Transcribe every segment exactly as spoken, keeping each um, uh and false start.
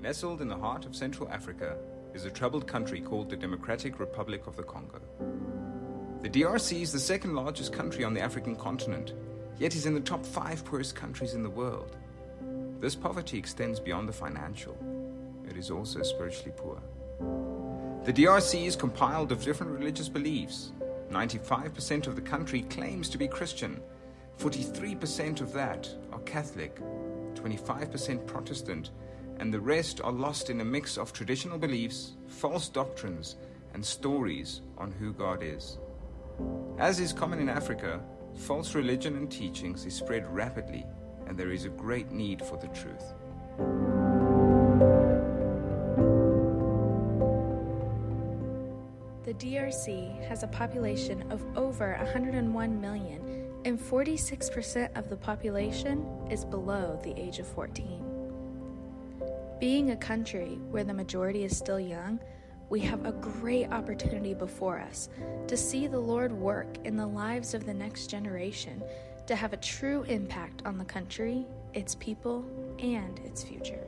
Nestled in the heart of Central Africa is a troubled country called the Democratic Republic of the Congo. The D R C is the second largest country on the African continent, yet is in the top five poorest countries in the world. This poverty extends beyond the financial. It is also spiritually poor. The D R C is compiled of different religious beliefs. ninety-five percent of the country claims to be Christian. forty-three percent of that are Catholic, twenty-five percent Protestant, and the rest are lost in a mix of traditional beliefs, false doctrines, and stories on who God is. As is common in Africa, false religion and teachings is spread rapidly, and there is a great need for the truth. The D R C has a population of over one hundred one million, and forty-six percent of the population is below the age of fourteen. Being a country where the majority is still young, we have a great opportunity before us to see the Lord work in the lives of the next generation, to have a true impact on the country, its people, and its future.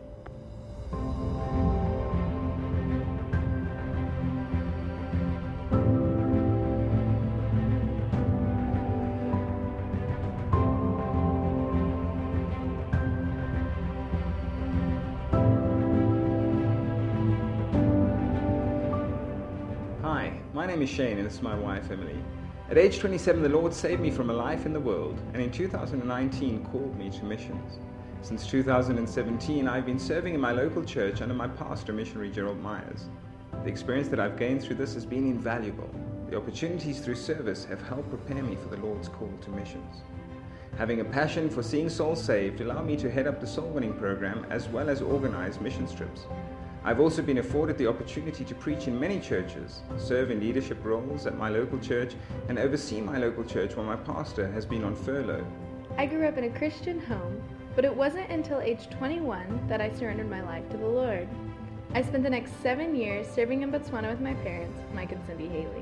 My name is Shane and this is my wife Emily. At age twenty-seven, the Lord saved me from a life in the world, and in two thousand nineteen called me to missions. Since two thousand seventeen, I've been serving in my local church under my pastor, missionary Gerald Myers. The experience that I've gained through this has been invaluable. The opportunities through service have helped prepare me for the Lord's call to missions. Having a passion for seeing souls saved allowed me to head up the soul winning program as well as organize mission trips. I've also been afforded the opportunity to preach in many churches, serve in leadership roles at my local church, and oversee my local church while my pastor has been on furlough. I grew up in a Christian home, but it wasn't until age twenty-one that I surrendered my life to the Lord. I spent the next seven years serving in Botswana with my parents, Mike and Cindy Haley.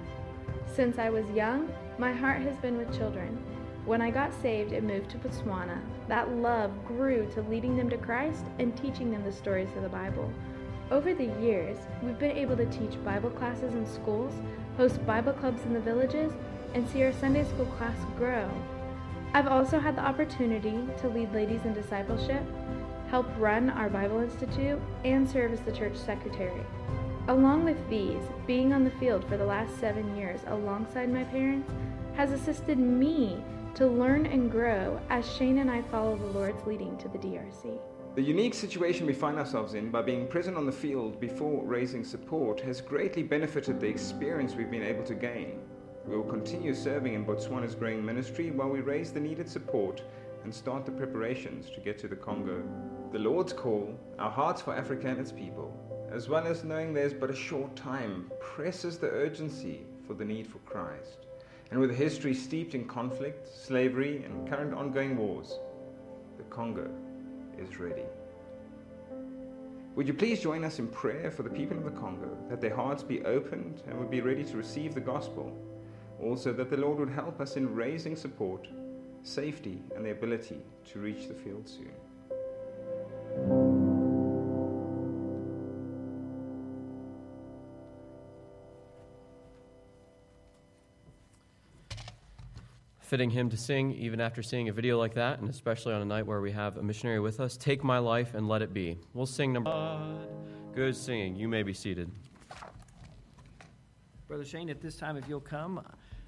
Since I was young, my heart has been with children. When I got saved and moved to Botswana, that love grew to leading them to Christ and teaching them the stories of the Bible. Over the years, we've been able to teach Bible classes in schools, host Bible clubs in the villages, and see our Sunday school class grow. I've also had the opportunity to lead ladies in discipleship, help run our Bible Institute, and serve as the church secretary. Along with these, being on the field for the last seven years alongside my parents has assisted me to learn and grow as Shane and I follow the Lord's leading to the D R C. The unique situation we find ourselves in by being present on the field before raising support has greatly benefited the experience we've been able to gain. We will continue serving in Botswana's growing ministry while we raise the needed support and start the preparations to get to the Congo. The Lord's call, our hearts for Africa and its people, as well as knowing there's but a short time, presses the urgency for the need for Christ. And with a history steeped in conflict, slavery, and current ongoing wars, the Congo is ready. Would you please join us in prayer for the people of the Congo, that their hearts be opened and would be ready to receive the gospel. Also that the Lord would help us in raising support, safety, and the ability to reach the field soon. Fitting hymn to sing even after seeing a video like that, and especially on a night where we have a missionary with us. Take my life and let it be. We'll sing number one. Good singing. You may be seated. Brother Shane, at this time, if you'll come.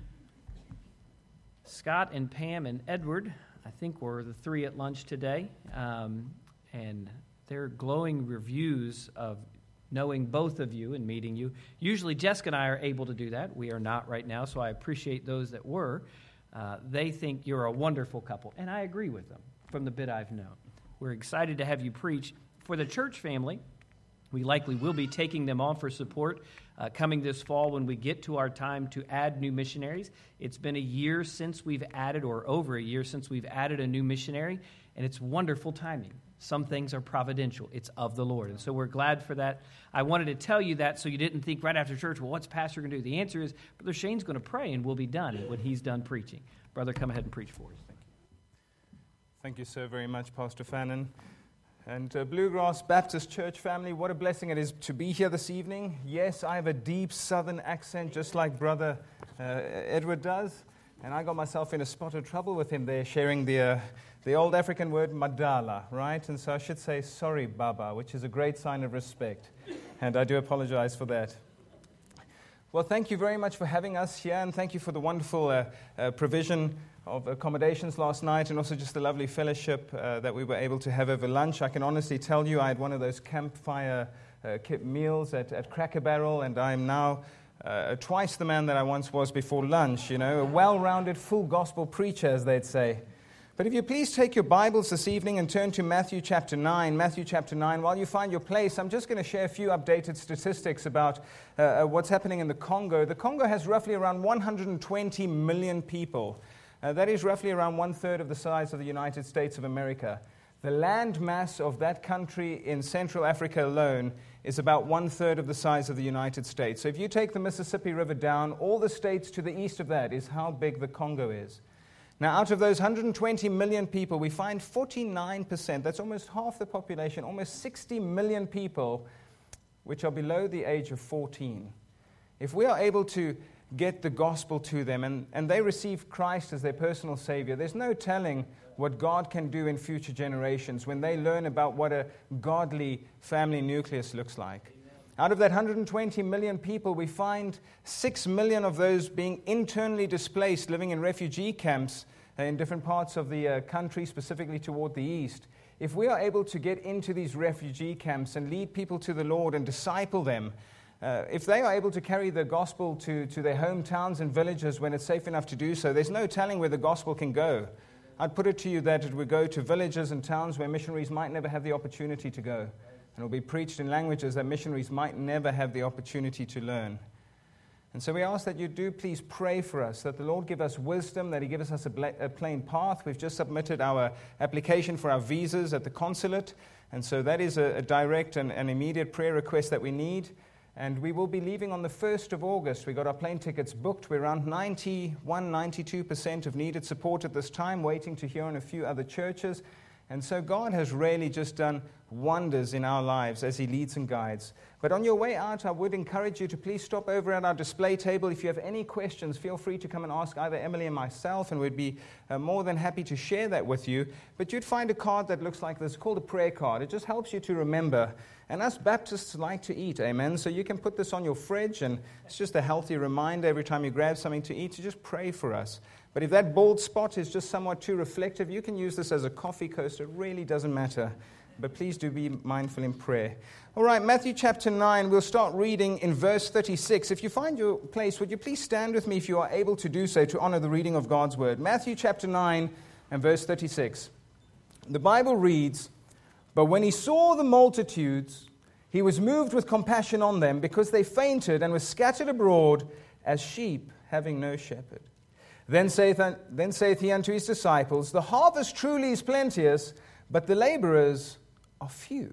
Scott and Pam and Edward, I think were the three at lunch today, um, and their glowing reviews of knowing both of you and meeting you. Usually Jessica and I are able to do that. We are not right now, so I appreciate those that were. Uh, they think you're a wonderful couple, and I agree with them from the bit I've known. We're excited to have you preach. For the church family, we likely will be taking them on for support uh, coming this fall when we get to our time to add new missionaries. It's been a year since we've added, or over a year since we've added a new missionary, and it's wonderful timing. Some things are providential. It's of the Lord. And so we're glad for that. I wanted to tell you that so you didn't think right after church, well, what's Pastor going to do? The answer is, Brother Shane's going to pray and we'll be done when he's done preaching. Brother, come ahead and preach for us. Thank you. Thank you so very much, Pastor Fannin. And uh, Bluegrass Baptist Church family, what a blessing it is to be here this evening. Yes, I have a deep southern accent, just like Brother uh, Edward does. And I got myself in a spot of trouble with him there, sharing the, uh, the old African word madala, right? And so I should say, sorry, Baba, which is a great sign of respect. And I do apologize for that. Well, thank you very much for having us here, and thank you for the wonderful uh, uh, provision of accommodations last night, and also just the lovely fellowship uh, that we were able to have over lunch. I can honestly tell you I had one of those campfire uh, meals at, at Cracker Barrel, and I'm now uh, twice the man that I once was before lunch, you know, a well-rounded, full gospel preacher, as they'd say. But if you please take your Bibles this evening and turn to Matthew chapter nine. Matthew chapter nine. While you find your place, I'm just going to share a few updated statistics about uh, what's happening in the Congo. The Congo has roughly around one hundred twenty million people. Uh, that is roughly around one-third of the size of the United States of America. The land mass of that country in Central Africa alone is about one-third of the size of the United States. So if you take the Mississippi River down, all the states to the east of that is how big the Congo is. Now, out of those one hundred twenty million people, we find forty-nine percent, that's almost half the population, almost sixty million people, which are below the age of fourteen. If we are able to get the gospel to them and, and they receive Christ as their personal Savior, there's no telling what God can do in future generations when they learn about what a godly family nucleus looks like. Out of that one hundred twenty million people, we find six million of those being internally displaced, living in refugee camps uh, in different parts of the uh, country, specifically toward the east. If we are able to get into these refugee camps and lead people to the Lord and disciple them, uh, if they are able to carry the gospel to, to their hometowns and villages when it's safe enough to do so, there's no telling where the gospel can go. I'd put it to you that it would go to villages and towns where missionaries might never have the opportunity to go. And it will be preached in languages that missionaries might never have the opportunity to learn. And so we ask that you do please pray for us, that the Lord give us wisdom, that He gives us a, bla- a plain path. We've just submitted our application for our visas at the consulate, and so that is a, a direct and an immediate prayer request that we need. And we will be leaving on the first of August. We got our plane tickets booked. We're around ninety-one, ninety-two percent of needed support at this time, waiting to hear on a few other churches. And so God has really just done wonders in our lives as He leads and guides. But on your way out, I would encourage you to please stop over at our display table. If you have any questions, feel free to come and ask either Emily or myself, and we'd be uh, more than happy to share that with you. But you'd find a card that looks like this, called a prayer card. It just helps you to remember. And us Baptists like to eat, amen? So you can put this on your fridge, and it's just a healthy reminder every time you grab something to eat to just pray for us. But if that bald spot is just somewhat too reflective, you can use this as a coffee coaster. It really doesn't matter. But please do be mindful in prayer. All right, Matthew chapter nine, we'll start reading in verse thirty-six. If you find your place, would you please stand with me if you are able to do so to honor the reading of God's word. Matthew chapter nine and verse thirty-six. The Bible reads, "But when He saw the multitudes, He was moved with compassion on them, because they fainted and were scattered abroad as sheep having no shepherd. Then saith, then saith He unto His disciples, The harvest truly is plenteous, but the laborers are few.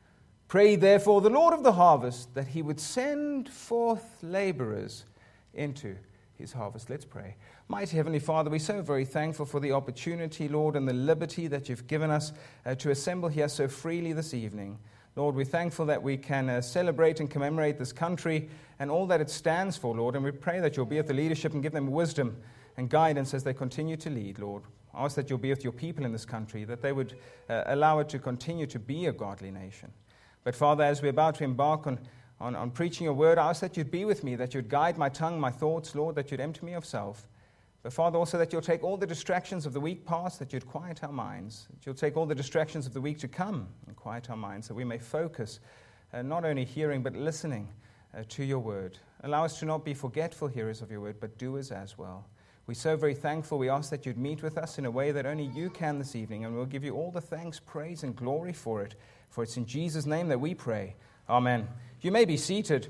Pray therefore the Lord of the harvest, that He would send forth laborers into His harvest." Let's pray. Mighty Heavenly Father, we're so very thankful for the opportunity, Lord, and the liberty that You've given us uh, to assemble here so freely this evening. Lord, we're thankful that we can uh, celebrate and commemorate this country and all that it stands for, Lord, and we pray that You'll be at the leadership and give them wisdom and guidance as they continue to lead, Lord. I ask that You'll be with Your people in this country, that they would uh, allow it to continue to be a godly nation. But Father, as we're about to embark on, on, on preaching Your word, I ask that You'd be with me, that You'd guide my tongue, my thoughts, Lord, that You'd empty me of self. But Father, also that You'll take all the distractions of the week past, that You'd quiet our minds, that You'll take all the distractions of the week to come and quiet our minds, that we may focus, uh, not only hearing but listening uh, to Your word. Allow us to not be forgetful hearers of Your word, but doers as well. We're so very thankful. We ask that You'd meet with us in a way that only You can this evening, and we'll give You all the thanks, praise, and glory for it. For it's in Jesus' name that we pray. Amen. You may be seated.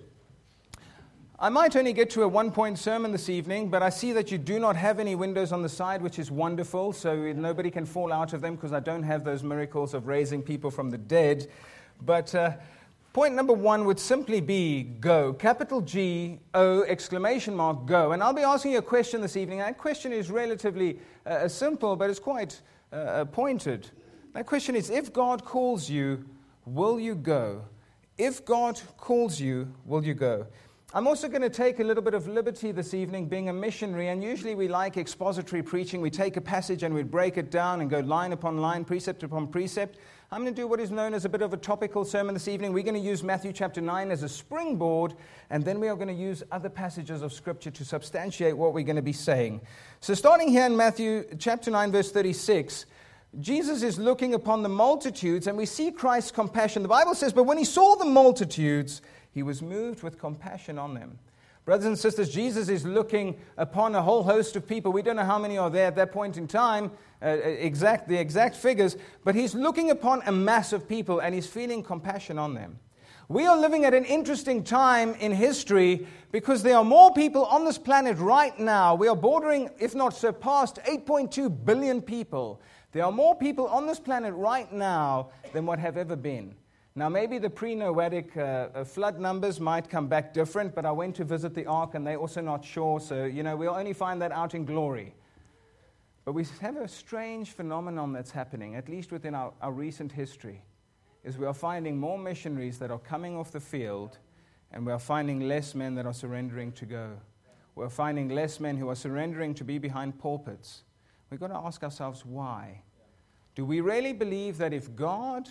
I might only get to a one-point sermon this evening, but I see that you do not have any windows on the side, which is wonderful, so nobody can fall out of them because I don't have those miracles of raising people from the dead. But uh, point number one would simply be go. Capital G O, exclamation mark, go. And I'll be asking you a question this evening. That question is relatively uh, simple, but it's quite uh, pointed. That question is, if God calls you, will you go? If God calls you, will you go? I'm also going to take a little bit of liberty this evening being a missionary, and usually we like expository preaching. We take a passage and we break it down and go line upon line, precept upon precept. I'm going to do what is known as a bit of a topical sermon this evening. We're going to use Matthew chapter nine as a springboard, and then we are going to use other passages of Scripture to substantiate what we're going to be saying. So starting here in Matthew chapter nine, verse thirty-six, Jesus is looking upon the multitudes, and we see Christ's compassion. The Bible says, but when he saw the multitudes, he was moved with compassion on them. Brothers and sisters, Jesus is looking upon a whole host of people. We don't know how many are there at that point in time, uh, exact the exact figures, but he's looking upon a mass of people, and he's feeling compassion on them. We are living at an interesting time in history because there are more people on this planet right now. We are bordering, if not surpassed, eight point two billion people. There are more people on this planet right now than what have ever been. Now, maybe the pre-Noahic uh, flood numbers might come back different, but I went to visit the ark, and they're also not sure, so, you know, we'll only find that out in glory. But we have a strange phenomenon that's happening, at least within our, our recent history, is we are finding more missionaries that are coming off the field, and we are finding less men that are surrendering to go. We're finding less men who are surrendering to be behind pulpits. We've got to ask ourselves why. Do we really believe that if God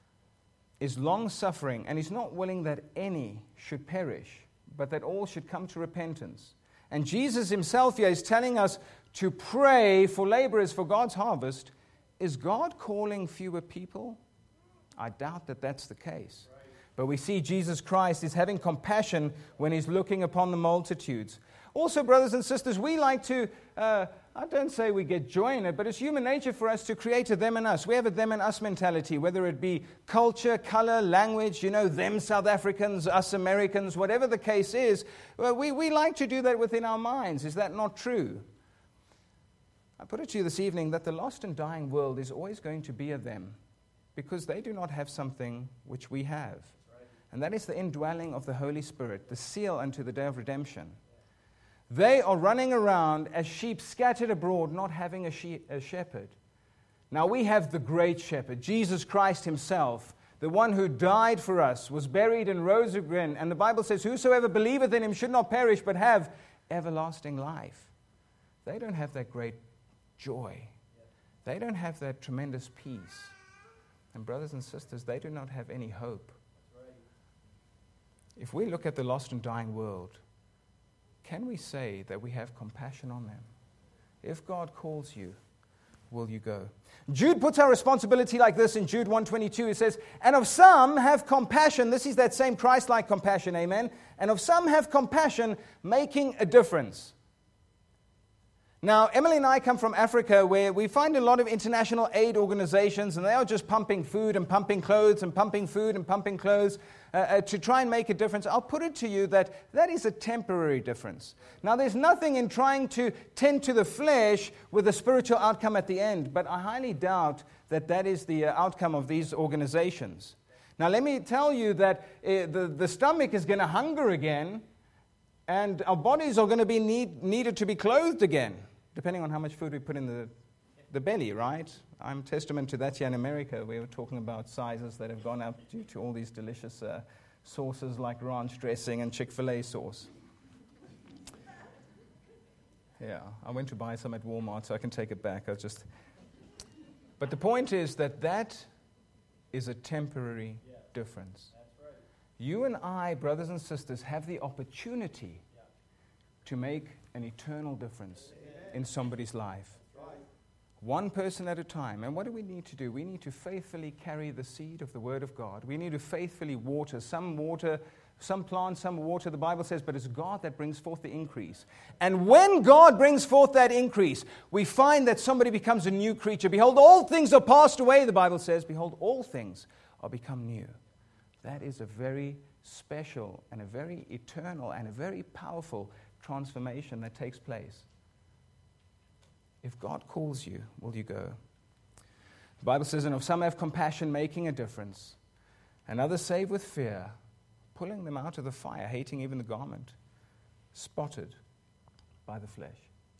is long-suffering and is not willing that any should perish, but that all should come to repentance? And Jesus himself here is telling us to pray for laborers for God's harvest. Is God calling fewer people? I doubt that that's the case. But we see Jesus Christ is having compassion when he's looking upon the multitudes. Also, brothers and sisters, we like to, uh, I don't say we get joy in it, but it's human nature for us to create a them and us. We have a them and us mentality, whether it be culture, color, language, you know, them South Africans, us Americans, whatever the case is. Well, we, we like to do that within our minds. Is that not true? I put it to you this evening that the lost and dying world is always going to be a them because they do not have something which we have. And that is the indwelling of the Holy Spirit, the seal unto the day of redemption. They are running around as sheep scattered abroad, not having a, she- a shepherd. Now we have the great shepherd, Jesus Christ himself, the one who died for us, was buried and rose again. And the Bible says, whosoever believeth in him should not perish, but have everlasting life. They don't have that great joy. They don't have that tremendous peace. And brothers and sisters, they do not have any hope. If we look at the lost and dying world, can we say that we have compassion on them? If God calls you, will you go? Jude puts our responsibility like this in Jude one twenty-two. It says, and of some have compassion. This is that same Christ-like compassion, amen? And of some have compassion, making a difference. Now, Emily and I come from Africa, where we find a lot of international aid organizations, and they are just pumping food and pumping clothes and pumping food and pumping clothes uh, uh, to try and make a difference. I'll put it to you that that is a temporary difference. Now, there's nothing in trying to tend to the flesh with a spiritual outcome at the end, but I highly doubt that that is the uh, outcome of these organizations. Now, let me tell you that uh, the, the stomach is going to hunger again, and our bodies are going to be need, needed to be clothed again, depending on how much food we put in the, the belly, right? I'm testament to that here in America. We were talking about sizes that have gone up due to all these delicious uh, sauces like ranch dressing and Chick-fil-A sauce. Yeah, I went to buy some at Walmart, so I can take it back. I just. But the point is that that is a temporary yeah. difference. That's right. You and I, brothers and sisters, have the opportunity yeah. to make an eternal difference in somebody's life. Right. One person at a time. And what do we need to do? We need to faithfully carry the seed of the Word of God. We need to faithfully water. Some water, some plant, some water, the Bible says, but it's God that brings forth the increase. And when God brings forth that increase, we find that somebody becomes a new creature. Behold, all things are passed away, the Bible says. Behold, all things are become new. That is a very special and a very eternal and a very powerful transformation that takes place. If God calls you, will you go? The Bible says, and of some have compassion, making a difference, and others save with fear, pulling them out of the fire, hating even the garment, spotted by the flesh.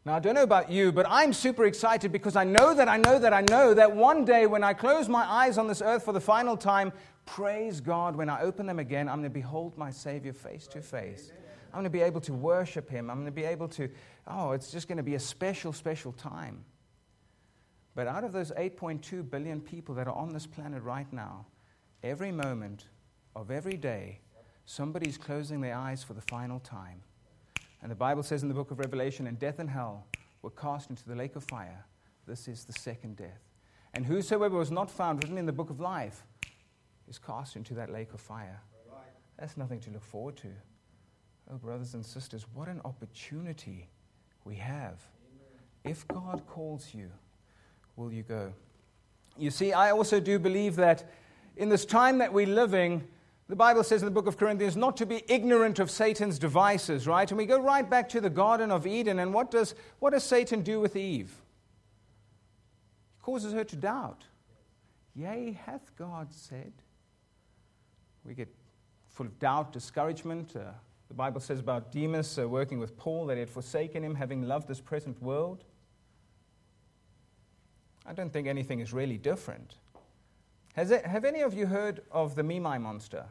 Now, I don't know about you, but I'm super excited because I know that I know that I know that one day when I close my eyes on this earth for the final time, praise God, when I open them again, I'm going to behold my Savior face to face. I'm going to be able to worship Him. I'm going to be able to, oh, it's just going to be a special, special time. But out of those eight point two billion people that are on this planet right now, every moment of every day, somebody's closing their eyes for the final time. And the Bible says in the book of Revelation, and death and hell were cast into the lake of fire. This is the second death. And whosoever was not found written in the book of life is cast into that lake of fire. That's nothing to look forward to. Oh, brothers and sisters, what an opportunity we have. If God calls you, will you go? You see, I also do believe that in this time that we're living, the Bible says in the book of Corinthians not to be ignorant of Satan's devices, right? And we go right back to the Garden of Eden, and what does, what does Satan do with Eve? He causes her to doubt. Yea, hath God said? We get full of doubt, discouragement. Uh, the Bible says about Demas uh, working with Paul that he had forsaken him, having loved this present world. I don't think anything is really different. Has it, have any of you heard of the Mimai monster?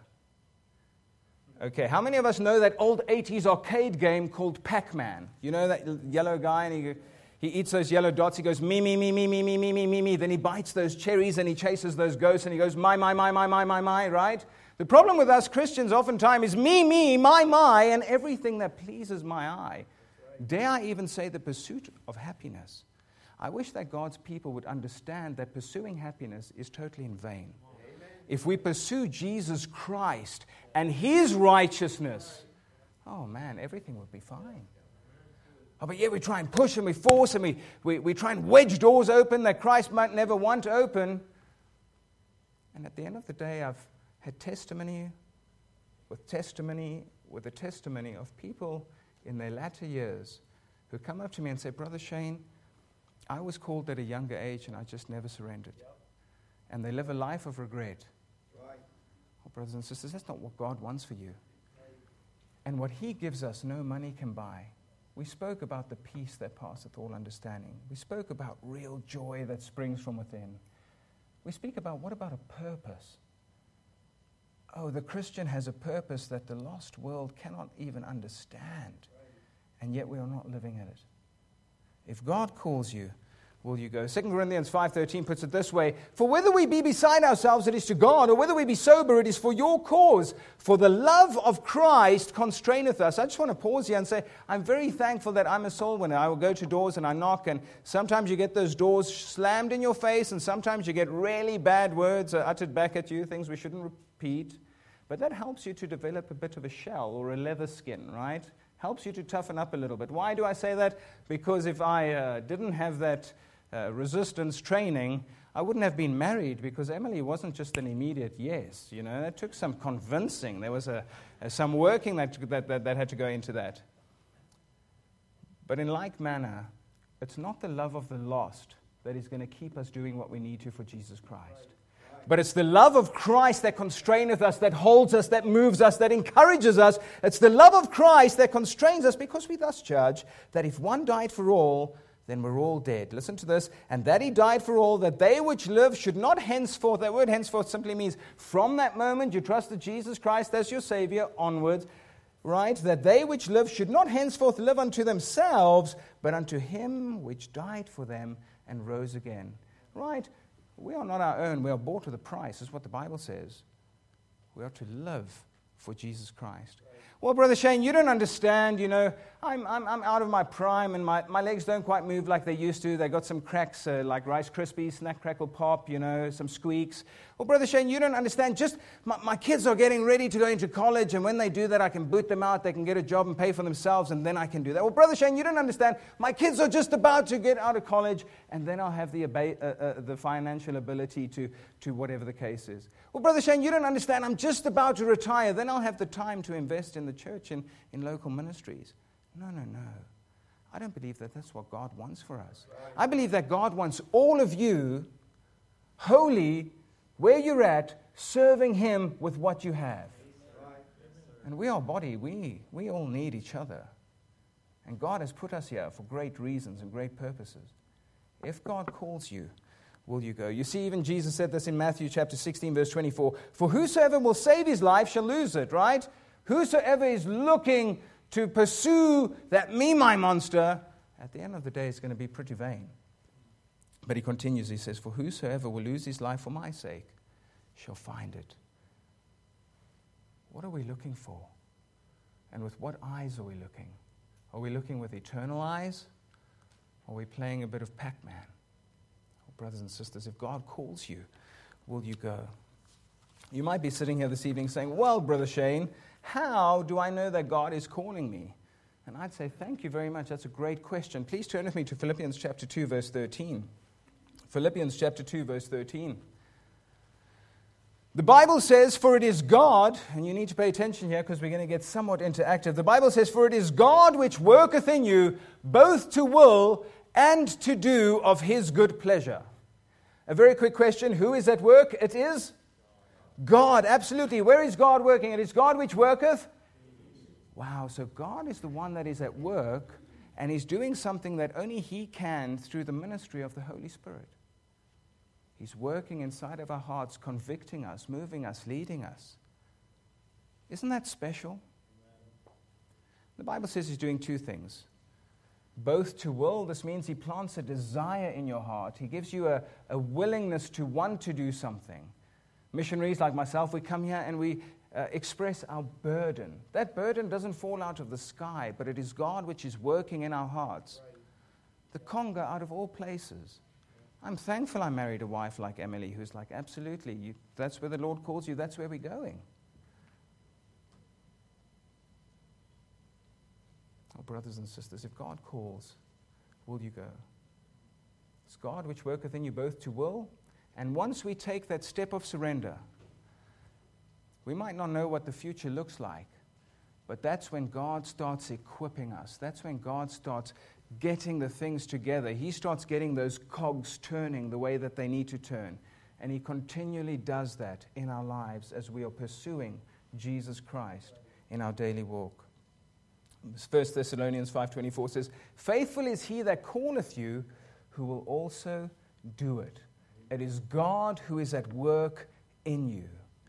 Okay, how many of us know that old eighties arcade game called Pac-Man? You know that yellow guy, and he, he eats those yellow dots, he goes, me, me, me, me, me, me, me, me, me, me. Then he bites those cherries and he chases those ghosts and he goes, my, my, my, my, my, my, my, right? The problem with us Christians oftentimes is me, me, my, my, and everything that pleases my eye. Dare I even say the pursuit of happiness? I wish that God's people would understand that pursuing happiness is totally in vain. Amen. If we pursue Jesus Christ and His righteousness, oh man, everything would be fine. Oh, but yeah, we try and push and we force and we, we, we try and wedge doors open that Christ might never want to open. And at the end of the day, I've had testimony with testimony with the testimony of people in their latter years who come up to me and say, Brother Shane, I was called at a younger age and I just never surrendered. Yep. And they live a life of regret. Right. Oh, brothers and sisters, that's not what God wants for you. Right. And what He gives us, no money can buy. We spoke about the peace that passeth all understanding. We spoke about real joy that springs from within. We speak about, what about a purpose? Oh, the Christian has a purpose that the lost world cannot even understand. Right. And yet we are not living in it. If God calls you, will you go? Second Corinthians five thirteen puts it this way, for whether we be beside ourselves, it is to God, or whether we be sober, it is for your cause. For the love of Christ constraineth us. I just want to pause here and say, I'm very thankful that I'm a soul winner. I will go to doors and I knock, and sometimes you get those doors slammed in your face, and sometimes you get really bad words uttered back at you, things we shouldn't repeat. But that helps you to develop a bit of a shell or a leather skin, right? Helps you to toughen up a little bit. Why do I say that? Because if I uh, didn't have that uh, resistance training, I wouldn't have been married, because Emily wasn't just an immediate yes. You know, it took some convincing. There was a, a, some working that, that, that, that had to go into that. But in like manner, it's not the love of the lost that is going to keep us doing what we need to for Jesus Christ. But it's the love of Christ that constraineth us, that holds us, that moves us, that encourages us. It's the love of Christ that constrains us, because we thus judge that if one died for all, then we're all dead. Listen to this. And that He died for all, that they which live should not henceforth, that word henceforth simply means from that moment you trusted Jesus Christ as your Savior onwards, right? That they which live should not henceforth live unto themselves, but unto Him which died for them and rose again. Right? We are not our own. We are bought with a price. Is what the Bible says. We are to live for Jesus Christ. Well, Brother Shane, you don't understand. You know, I'm I'm, I'm out of my prime, and my, my legs don't quite move like they used to. They got some cracks uh, like Rice Krispies, Snack Crackle Pop, you know, some squeaks. Well, Brother Shane, you don't understand. Just my, my kids are getting ready to go into college, and when they do that, I can boot them out. They can get a job and pay for themselves, and then I can do that. Well, Brother Shane, you don't understand. My kids are just about to get out of college, and then I'll have the aba- uh, uh, the financial ability to, to whatever the case is. Well, Brother Shane, you don't understand. I'm just about to retire. Then I'll have the time to invest in the church and in local ministries. No, no, no. I don't believe that that's what God wants for us. I believe that God wants all of you holy, where you're at, serving Him with what you have. And we are body. We, we all need each other. And God has put us here for great reasons and great purposes. If God calls you, will you go? You see, even Jesus said this in Matthew chapter sixteen, verse twenty-four. For whosoever will save his life shall lose it, right? Whosoever is looking to pursue that me, my monster, at the end of the day, it's going to be pretty vain. But he continues, he says, for whosoever will lose his life for my sake shall find it. What are we looking for? And with what eyes are we looking? Are we looking with eternal eyes? Or are we playing a bit of Pac-Man? Oh, brothers and sisters, if God calls you, will you go? You might be sitting here this evening saying, well, Brother Shane, how do I know that God is calling me? And I'd say, thank you very much. That's a great question. Please turn with me to Philippians chapter two, verse thirteen. Philippians chapter two, verse thirteen. The Bible says, for it is God, and you need to pay attention here because we're going to get somewhat interactive. The Bible says, for it is God which worketh in you both to will and to do of his good pleasure. A very quick question, who is at work? It is God, absolutely. Where is God working? It is God which worketh. Wow, so God is the one that is at work, and he's doing something that only he can through the ministry of the Holy Spirit. He's working inside of our hearts, convicting us, moving us, leading us. Isn't that special? The Bible says he's doing two things. Both to will, this means he plants a desire in your heart. He gives you a, a willingness to want to do something. Missionaries like myself, we come here and we uh, express our burden. That burden doesn't fall out of the sky, but it is God which is working in our hearts. The Conga, out of all places. I'm thankful I married a wife like Emily, who's like, absolutely, you, that's where the Lord calls you, that's where we're going. Oh, brothers and sisters, if God calls, will you go? It's God which worketh in you both to will, and once we take that step of surrender, we might not know what the future looks like, but that's when God starts equipping us. That's when God starts getting the things together. He starts getting those cogs turning the way that they need to turn. And he continually does that in our lives as we are pursuing Jesus Christ in our daily walk. First Thessalonians five twenty-four says, faithful is he that calleth you, who will also do it. It is God who is at work in you.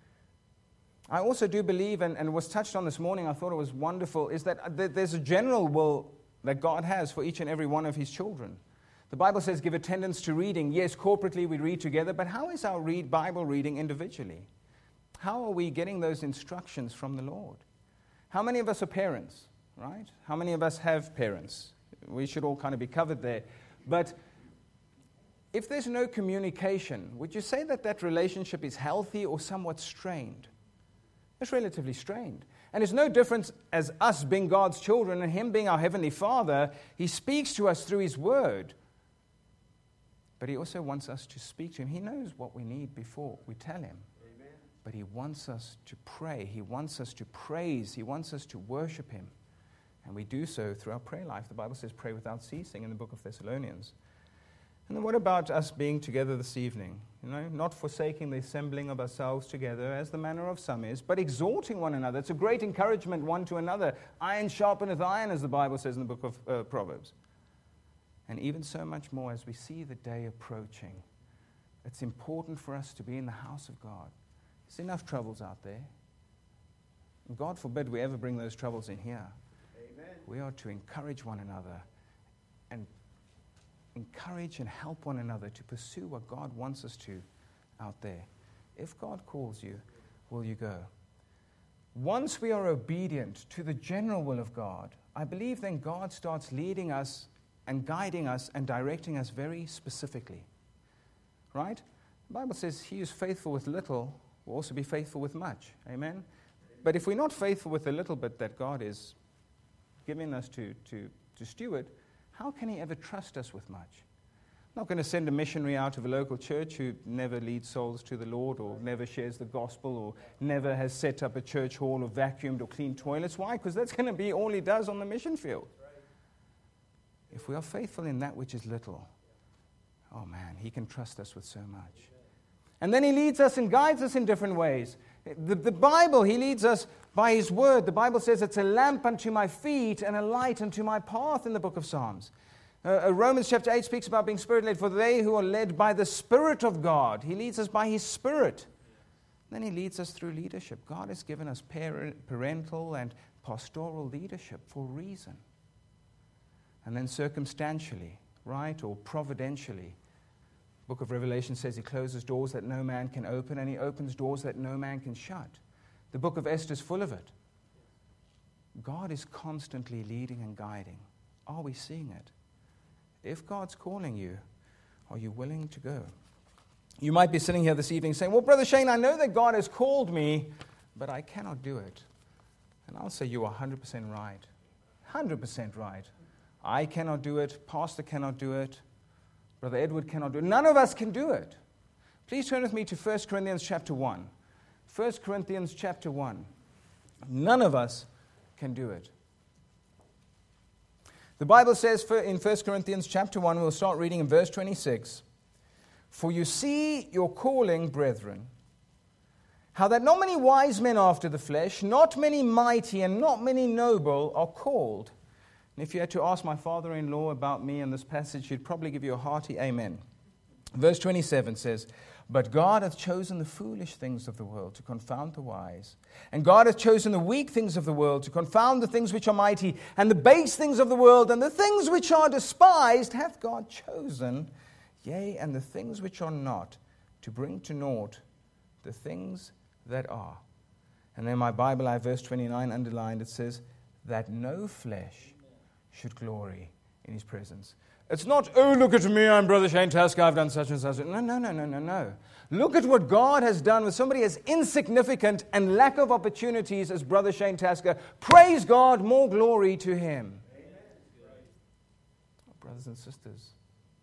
I also do believe, and, and was touched on this morning, I thought it was wonderful, is that there's a general will that God has for each and every one of his children. The Bible says give attendance to reading. Yes, corporately we read together, but how is our read Bible reading individually? How are we getting those instructions from the Lord? How many of us are parents, right? How many of us have parents? We should all kind of be covered there. But if there's no communication, would you say that that relationship is healthy or somewhat strained? It's relatively strained. And it's no difference as us being God's children and him being our Heavenly Father. He speaks to us through his word. But he also wants us to speak to him. He knows what we need before we tell him. Amen. But he wants us to pray. He wants us to praise. He wants us to worship him. And we do so through our prayer life. The Bible says pray without ceasing in the book of Thessalonians. And then what about us being together this evening? You know, not forsaking the assembling of ourselves together as the manner of some is, but exhorting one another. It's a great encouragement one to another. Iron sharpeneth iron, as the Bible says in the book of uh, Proverbs. And even so much more as we see the day approaching. It's important for us to be in the house of God. There's enough troubles out there. And God forbid we ever bring those troubles in here. Amen. We are to encourage one another and encourage and help one another to pursue what God wants us to out there. If God calls you, will you go? Once we are obedient to the general will of God, I believe then God starts leading us and guiding us and directing us very specifically. Right? The Bible says he who is faithful with little will also be faithful with much. Amen? But if we're not faithful with the little bit that God is giving us to, to, to steward, how can he ever trust us with much? I'm not going to send a missionary out of a local church who never leads souls to the Lord or never shares the gospel or never has set up a church hall or vacuumed or cleaned toilets. Why? Because that's going to be all he does on the mission field. If we are faithful in that which is little, oh man, he can trust us with so much. And then he leads us and guides us in different ways. The, the Bible, he leads us by his word. The Bible says it's a lamp unto my feet and a light unto my path in the book of Psalms. Uh, Romans chapter eight speaks about being spirit-led. For they who are led by the Spirit of God, he leads us by his Spirit. Then he leads us through leadership. God has given us parent, parental and pastoral leadership for a reason. And then circumstantially, right, or providentially, the book of Revelation says he closes doors that no man can open, and he opens doors that no man can shut. The book of Esther is full of it. God is constantly leading and guiding. Are we seeing it? If God's calling you, are you willing to go? You might be sitting here this evening saying, well, Brother Shane, I know that God has called me, but I cannot do it. And I'll say you are one hundred percent right. one hundred percent right. I cannot do it. Pastor cannot do it. Brother Edward cannot do it. None of us can do it. Please turn with me to First Corinthians chapter one. First Corinthians chapter one. None of us can do it. The Bible says in First Corinthians chapter one, we'll start reading in verse twenty-six. For you see your calling, brethren, how that not many wise men after the flesh, not many mighty, and not many noble are called. And if you had to ask my father-in-law about me in this passage, he'd probably give you a hearty amen. Verse twenty-seven says, but God hath chosen the foolish things of the world to confound the wise. And God hath chosen the weak things of the world to confound the things which are mighty. And the base things of the world and the things which are despised hath God chosen. Yea, and the things which are not, to bring to naught the things that are. And then my Bible, I have verse twenty-nine underlined. It says, that no flesh should glory in his presence. It's not, oh, look at me, I'm Brother Shane Tasker, I've done such and such. No, no, no, no, no, no. Look at what God has done with somebody as insignificant and lack of opportunities as Brother Shane Tasker. Praise God, more glory to him. Oh, brothers and sisters,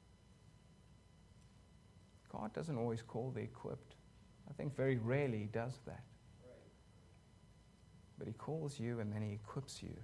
God doesn't always call the equipped. I think very rarely he does that. But he calls you and then he equips you.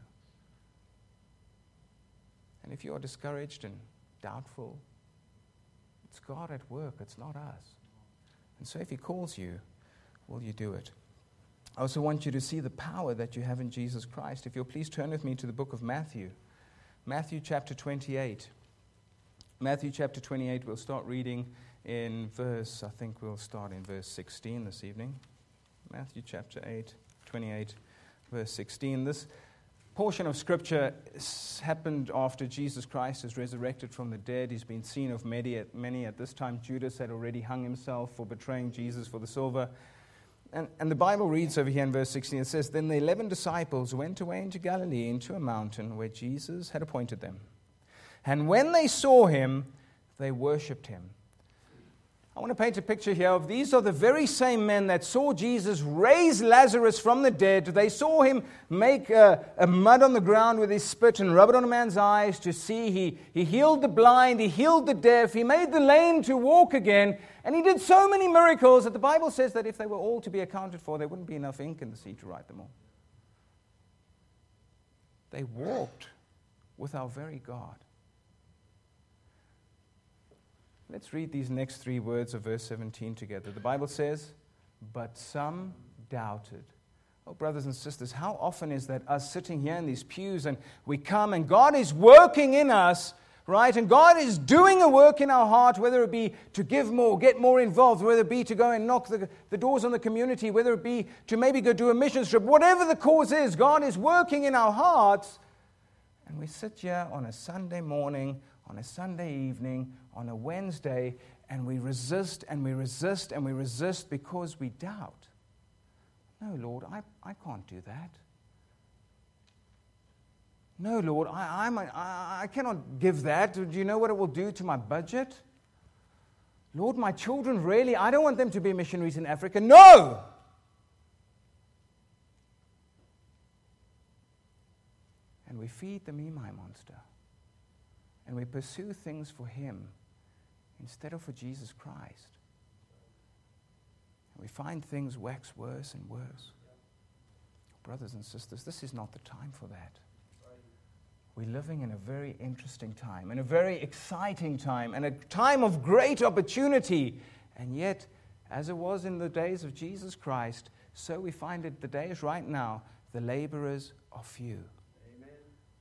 And if you are discouraged and doubtful, it's God at work, it's not us. And so if he calls you, will you do it? I also want you to see the power that you have in Jesus Christ. If you'll please turn with me to the book of Matthew. Matthew chapter twenty-eight. Matthew chapter twenty-eight, we'll start reading in verse, I think we'll start in verse sixteen this evening. Matthew chapter eight, twenty-eight, verse sixteen. This portion of Scripture happened after Jesus Christ is resurrected from the dead. He's been seen of many at, many at this time. Judas had already hung himself for betraying Jesus for the silver. And, and the Bible reads over here in verse sixteen, it says, then the eleven disciples went away into Galilee, into a mountain where Jesus had appointed them. And when they saw him, they worshipped him. I want to paint a picture here of these are the very same men that saw Jesus raise Lazarus from the dead. They saw him make a, a mud on the ground with his spit and rub it on a man's eyes to see. He, he healed the blind, he healed the deaf, he made the lame to walk again. And he did so many miracles that the Bible says that if they were all to be accounted for, there wouldn't be enough ink in the sea to write them all. They walked with our very God. Let's read these next three words of verse seventeen together. The Bible says, but some doubted. Oh, brothers and sisters, how often is that us sitting here in these pews and we come and God is working in us, right? And God is doing a work in our heart, whether it be to give more, get more involved, whether it be to go and knock the, the doors on the community, whether it be to maybe go do a mission trip, whatever the cause is, God is working in our hearts. And we sit here on a Sunday morning, on a Sunday evening, on a Wednesday, and we resist and we resist and we resist because we doubt. No, Lord, I, I can't do that. No, Lord, I, I'm a, I, I cannot give that. Do you know what it will do to my budget? Lord, my children really, I don't want them to be missionaries in Africa. No! And we feed the me-my monster. And we pursue things for him instead of for Jesus Christ. And we find things wax worse and worse. Brothers and sisters, this is not the time for that. We're living in a very interesting time, and a very exciting time, and a time of great opportunity. And yet, As it was in the days of Jesus Christ, so we find it the days right now, the laborers are few. Amen.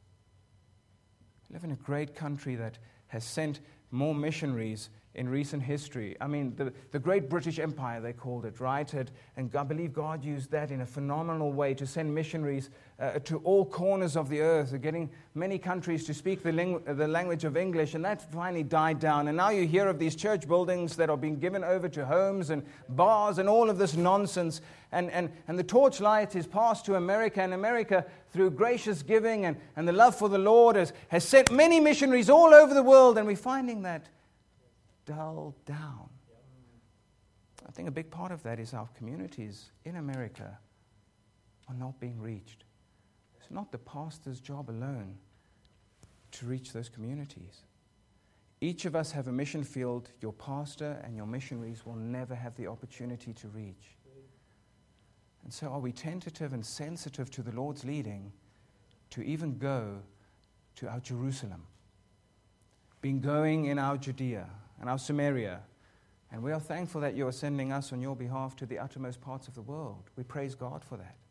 We live in a great country that has sent more missionaries in recent history. I mean, the, the Great British Empire, they called it, right? And, and I believe God used that in a phenomenal way to send missionaries uh, to all corners of the earth, getting many countries to speak the, ling- the language of English, and that finally died down. And now you hear of these church buildings that are being given over to homes and bars and all of this nonsense. And, and, and the torchlight is passed to America, and America, through gracious giving and, and the love for the Lord, has, has sent many missionaries all over the world, and we're finding that dull down. I think a big part of that is our communities in America are not being reached. It's not the pastor's job alone to reach those communities. Each of us have a mission field your pastor and your missionaries will never have the opportunity to reach. And so are we tentative and sensitive to the Lord's leading to even go to our Jerusalem, been going in our Judea and our Samaria, and we are thankful that you are sending us on your behalf to the uttermost parts of the world. We praise God for that.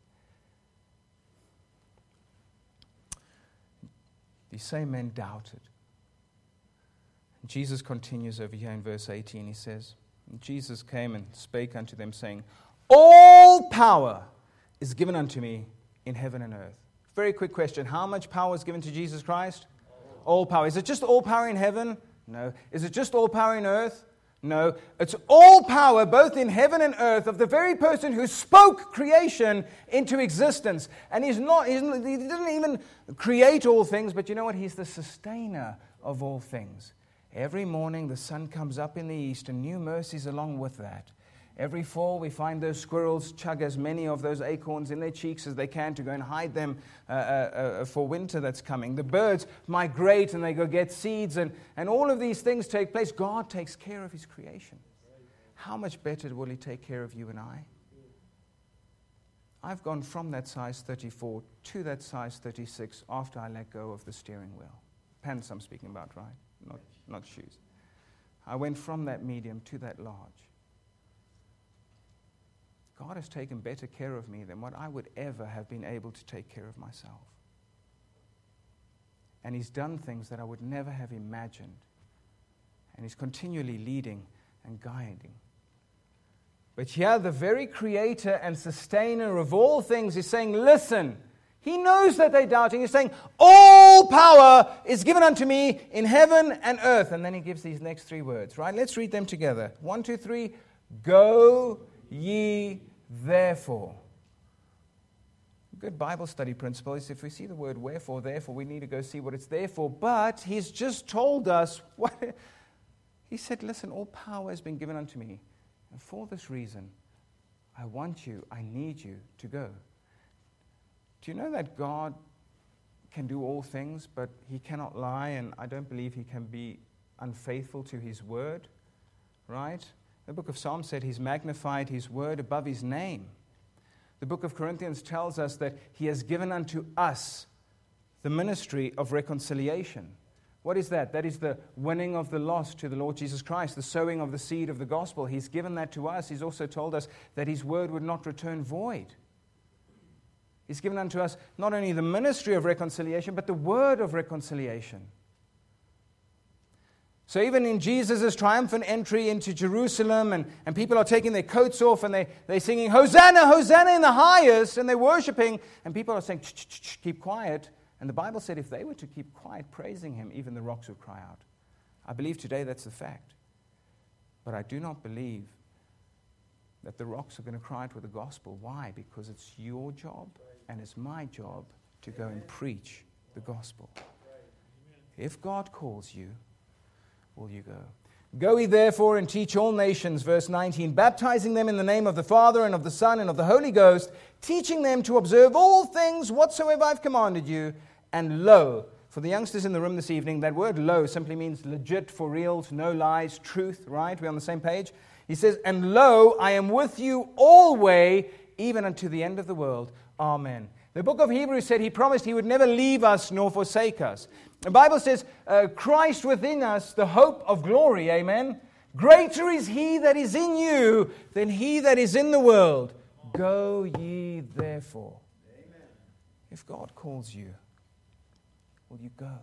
These same men doubted. And Jesus continues over here in verse eighteen. He says, and Jesus came and spake unto them, saying, all power is given unto me in heaven and earth. Very quick question. How much power is given to Jesus Christ? All, all power. Is it just all power in heaven? No. Is it just all power in earth? No. It's all power, both in heaven and earth, of the very person who spoke creation into existence. And he's not, he's, he didn't even create all things, but you know what? He's the sustainer of all things. Every morning the sun comes up in the east, and new mercies along with that. Every fall, we find those squirrels chug as many of those acorns in their cheeks as they can to go and hide them uh, uh, uh, for winter that's coming. The birds migrate and they go get seeds, and, and all of these things take place. God takes care of His creation. How much better will He take care of you and I? I've gone from that size thirty-four to that size thirty-six after I let go of the steering wheel. Pants I'm speaking about, right? Not, not shoes. I went from that medium to that large. God has taken better care of me than what I would ever have been able to take care of myself. And He's done things that I would never have imagined. And He's continually leading and guiding. But here, the very creator and sustainer of all things is saying, listen, He knows that they're doubting. He's saying, all power is given unto me in heaven and earth. And then He gives these next three words, right? Let's read them together. One, two, three. Go ye therefore. Good Bible study principle is if we see the word wherefore, therefore, we need to go see what it's there for. But He's just told us what He said, listen, all power has been given unto me. And for this reason, I want you, I need you to go. Do you know that God can do all things, but He cannot lie, and I don't believe He can be unfaithful to His word, right? The book of Psalms said He's magnified His word above His name. The book of Corinthians tells us that He has given unto us the ministry of reconciliation. What is that? That is the winning of the lost to the Lord Jesus Christ, the sowing of the seed of the gospel. He's given that to us. He's also told us that His word would not return void. He's given unto us not only the ministry of reconciliation, but the word of reconciliation. So even in Jesus' triumphant entry into Jerusalem, and, and people are taking their coats off, and they, they're singing, Hosanna, Hosanna in the highest, and they're worshiping, and people are saying, ch ch ch keep quiet. And the Bible said if they were to keep quiet praising Him, even the rocks would cry out. I believe today that's the fact. But I do not believe that the rocks are going to cry out with the gospel. Why? Because it's your job and it's my job to go and preach the gospel. If God calls you, will you go? Go ye therefore and teach all nations, verse nineteen, baptizing them in the name of the Father and of the Son and of the Holy Ghost, teaching them to observe all things whatsoever I've commanded you. And lo, for the youngsters in the room this evening, that word lo simply means legit, for reals, no lies, truth, right? We're on the same page. He says, and lo, I am with you always, even unto the end of the world. Amen. The book of Hebrews said He promised He would never leave us nor forsake us. The Bible says, uh, Christ within us, the hope of glory, amen. Greater is he that is in you than he that is in the world. Go ye therefore. Amen. If God calls you, will you go?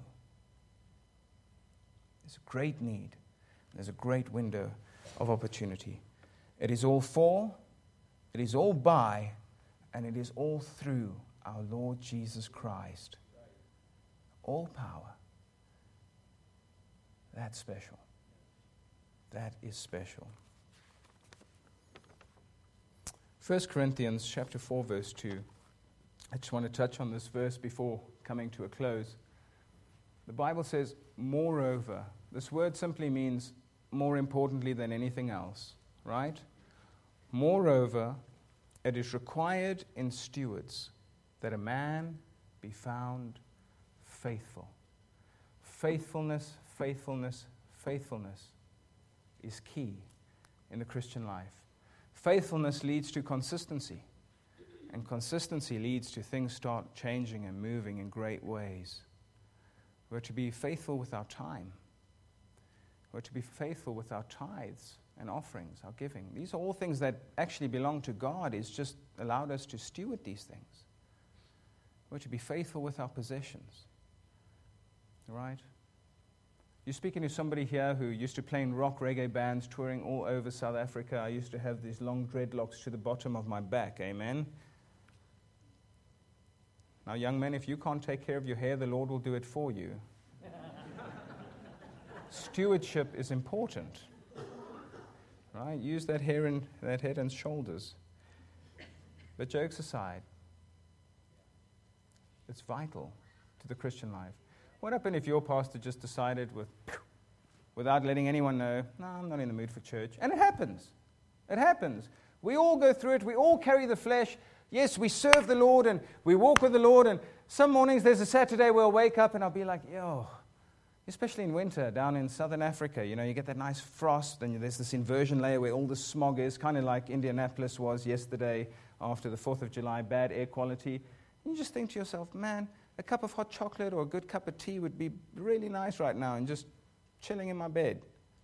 There's a great need. There's a great window of opportunity. It is all for, it is all by, and it is all through our Lord Jesus Christ. All power. That's special. That is special. First Corinthians chapter four, verse two. I just want to touch on this verse before coming to a close. The Bible says, moreover. This word simply means more importantly than anything else, right? Moreover, it is required in stewards that a man be found faithful. Faithfulness, faithfulness, faithfulness is key in the Christian life. Faithfulness leads to consistency, and consistency leads to things start changing and moving in great ways. We're to be faithful with our time. We're to be faithful with our tithes and offerings, our giving. These are all things that actually belong to God. He's just allowed us to steward these things. We're to be faithful with our possessions. Right? You're speaking to somebody here who used to play in rock reggae bands, touring all over South Africa. I used to have these long dreadlocks to the bottom of my back. Amen? Now, young men, if you can't take care of your hair, the Lord will do it for you. Stewardship is important. Right? Use that hair and that head and shoulders. But jokes aside, it's vital to the Christian life. What happened if your pastor just decided with, without letting anyone know, no, I'm not in the mood for church? And it happens. It happens. We all go through it. We all carry the flesh. Yes, we serve the Lord and we walk with the Lord. And some mornings there's a Saturday where I'll wake up and I'll be like, yo, especially in winter down in southern Africa, you know, you get that nice frost and there's this inversion layer where all the smog is, kind of like Indianapolis was yesterday after the fourth of July, bad air quality. And you just think to yourself, man, a cup of hot chocolate or a good cup of tea would be really nice right now and just chilling in my bed.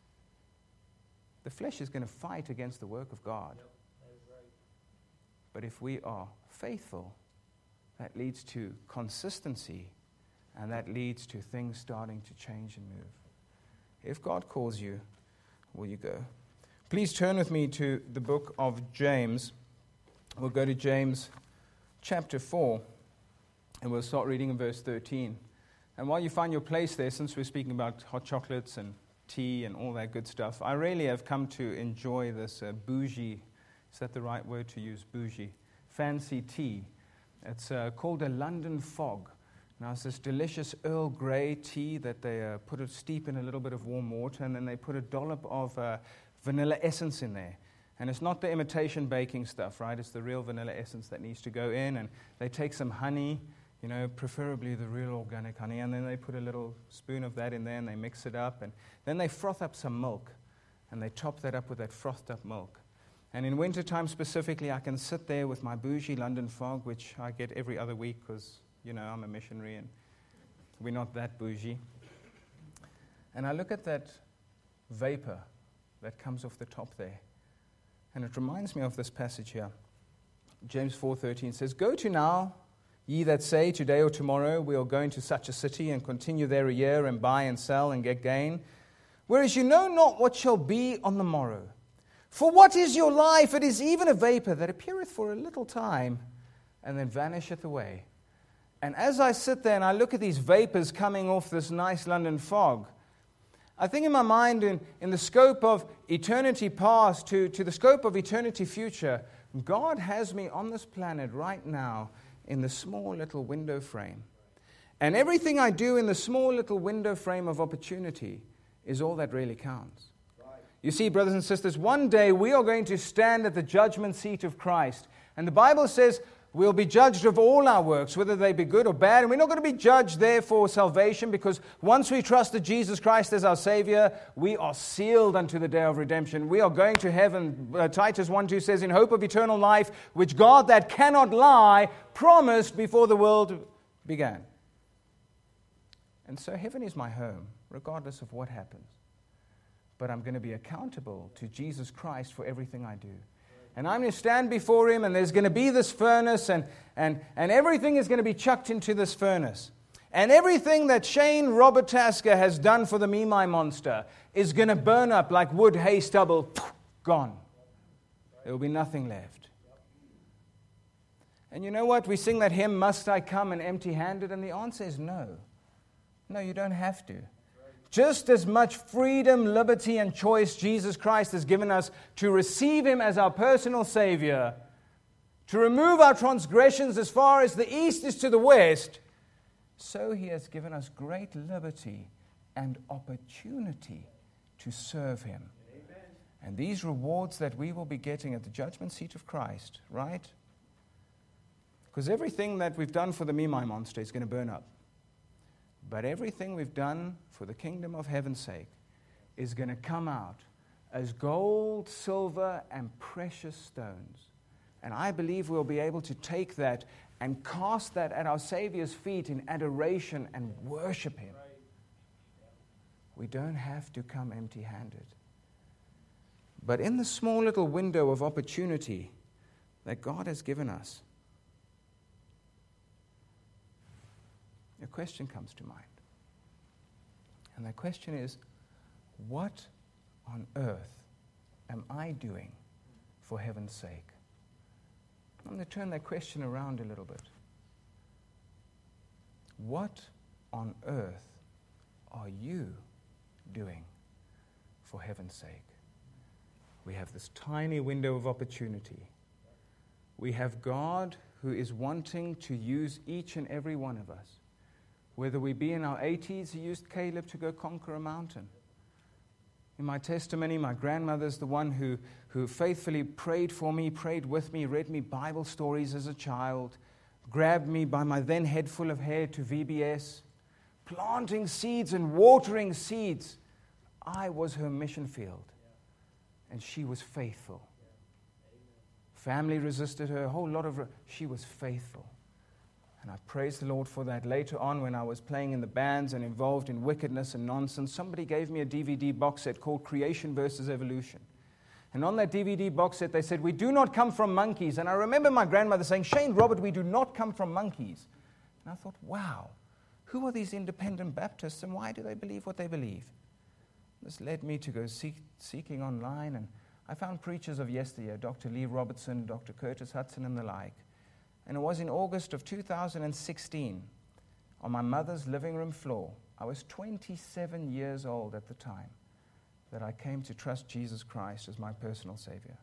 The flesh is going to fight against the work of God. Yep, that is right. But if we are faithful, that leads to consistency, and that leads to things starting to change and move. If God calls you, will you go? Please turn with me to the book of James. We'll go to James chapter four. And we'll start reading in verse thirteen. And while you find your place there, since we're speaking about hot chocolates and tea and all that good stuff, I really have come to enjoy this uh, bougie, is that the right word to use, bougie, fancy tea. It's uh, called a London Fog. Now it's this delicious Earl Grey tea that they uh, put it steep in a little bit of warm water, and then they put a dollop of uh, vanilla essence in there. And it's not the imitation baking stuff, right? It's the real vanilla essence that needs to go in, and they take some honey, you know, preferably the real organic honey, and then they put a little spoon of that in there and they mix it up, and then they froth up some milk and they top that up with that frothed up milk. And in wintertime specifically, I can sit there with my bougie London Fog, which I get every other week because, you know, I'm a missionary and we're not that bougie. And I look at that vapor that comes off the top there, and it reminds me of this passage here. James four thirteen says, "Go to now, ye that say, today or tomorrow we are going to such a city, and continue there a year, and buy and sell, and get gain. Whereas you know not what shall be on the morrow. For what is your life? It is even a vapor that appeareth for a little time, and then vanisheth away." And as I sit there and I look at these vapors coming off this nice London fog, I think in my mind, in, in the scope of eternity past to, to the scope of eternity future, God has me on this planet right now in the small little window frame. And everything I do in the small little window frame of opportunity is all that really counts. Right. You see, brothers and sisters, one day we are going to stand at the judgment seat of Christ. And the Bible says we'll be judged of all our works, whether they be good or bad. And we're not going to be judged there for salvation, because once we trusted Jesus Christ as our Savior, we are sealed unto the day of redemption. We are going to heaven. Uh, Titus one two says, "In hope of eternal life, which God that cannot lie promised before the world began." And so heaven is my home, regardless of what happens. but I'm going to be accountable to Jesus Christ for everything I do. And I'm going to stand before Him, and there's going to be this furnace, and, and, and everything is going to be chucked into this furnace. And everything that Shane Robert Tasker has done for the Me My Monster is going to burn up like wood, hay, stubble, gone. There will be nothing left. And you know what? We sing that hymn, Must I Come and Empty-Handed? And the answer is no. No, you don't have to. Just as much freedom, liberty, and choice Jesus Christ has given us to receive Him as our personal Savior, to remove our transgressions as far as the east is to the west, so He has given us great liberty and opportunity to serve Him. Amen. And these rewards that we will be getting at the judgment seat of Christ, right? Because everything that we've done for the Me My Monster is going to burn up. But everything we've done for the kingdom of heaven's sake is going to come out as gold, silver, and precious stones. And I believe we'll be able to take that and cast that at our Savior's feet in adoration and worship Him. We don't have to come empty-handed. But in the small little window of opportunity that God has given us, a question comes to mind. And that question is, what on earth am I doing for heaven's sake? I'm going to turn that question around a little bit. What on earth are you doing for heaven's sake? We have this tiny window of opportunity. We have God who is wanting to use each and every one of us. Whether we be in our eighties, He used Caleb to go conquer a mountain. In my testimony, my grandmother's the one who, who faithfully prayed for me, prayed with me, read me Bible stories as a child, grabbed me by my then head full of hair to V B S, planting seeds and watering seeds. I was her mission field, and she was faithful. Family resisted her, a whole lot of... Re- she was faithful. And I praise the Lord for that. Later on, when I was playing in the bands and involved in wickedness and nonsense, somebody gave me a D V D box set called Creation versus Evolution. And on that D V D box set, they said, we do not come from monkeys. And I remember my grandmother saying, Shane, Robert, we do not come from monkeys. And I thought, wow, who are these independent Baptists and why do they believe what they believe? This led me to go seek, seeking online, and I found preachers of yesteryear, Doctor Lee Robertson, Doctor Curtis Hudson, and the like. And it was in August of two thousand sixteen, on my mother's living room floor. I was twenty-seven years old at the time, that I came to trust Jesus Christ as my personal Savior.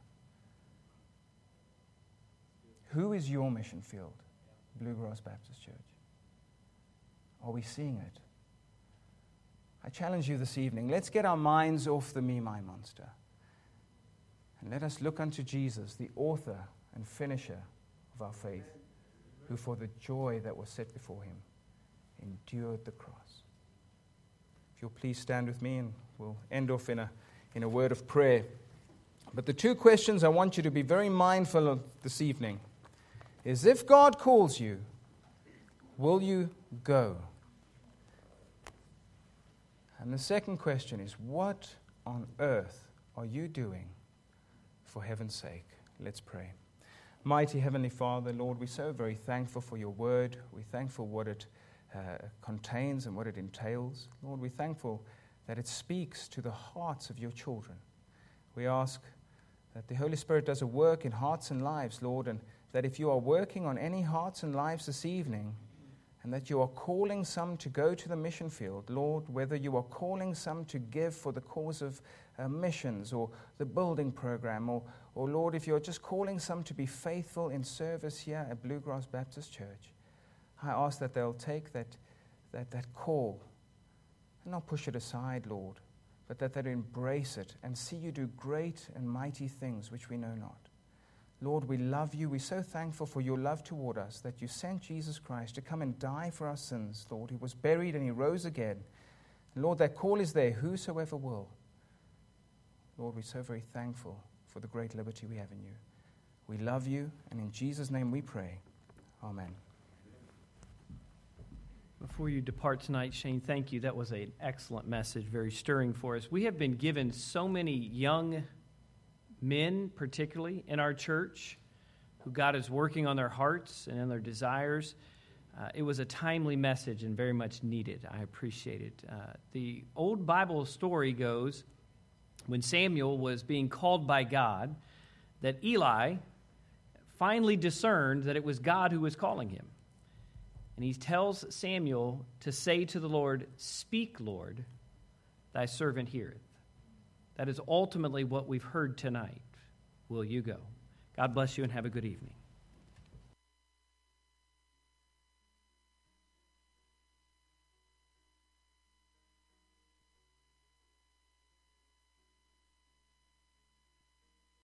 Who is your mission field? Bluegrass Baptist Church. Are we seeing it? I challenge you this evening, let's get our minds off the Me My Monster. And let us look unto Jesus, the author and finisher of our faith, who for the joy that was set before Him endured the cross. If you'll please stand with me, and we'll end off in a, in a word of prayer. But the two questions I want you to be very mindful of this evening is, if God calls you, will you go? And the second question is, what on earth are you doing for heaven's sake? Let's pray. Mighty Heavenly Father, Lord, we're so very thankful for your word. We're thankful what it uh, contains and what it entails. Lord, we're thankful that it speaks to the hearts of your children. We ask that the Holy Spirit does a work in hearts and lives, Lord, and that if you are working on any hearts and lives this evening, and that you are calling some to go to the mission field, Lord, whether you are calling some to give for the cause of uh, missions or the building program, or, or Lord, if you're just calling some to be faithful in service here at Bluegrass Baptist Church, I ask that they'll take that, that, that call and not push it aside, Lord, but that they'll embrace it and see you do great and mighty things which we know not. Lord, we love you. We're so thankful for your love toward us, that you sent Jesus Christ to come and die for our sins, Lord. He was buried and he rose again. And Lord, that call is there, whosoever will. Lord, we're so very thankful for the great liberty we have in you. We love you, and in Jesus' name we pray. Amen. Before you depart tonight, Shane, thank you. That was an excellent message, very stirring for us. We have been given so many young men, particularly in our church, who God is working on their hearts and in their desires. Uh, it was a timely message and very much needed. I appreciate it. Uh, the old Bible story goes, when Samuel was being called by God, that Eli finally discerned that it was God who was calling him. And he tells Samuel to say to the Lord, "Speak, Lord, thy servant heareth." That is ultimately what we've heard tonight. Will you go? God bless you and have a good evening.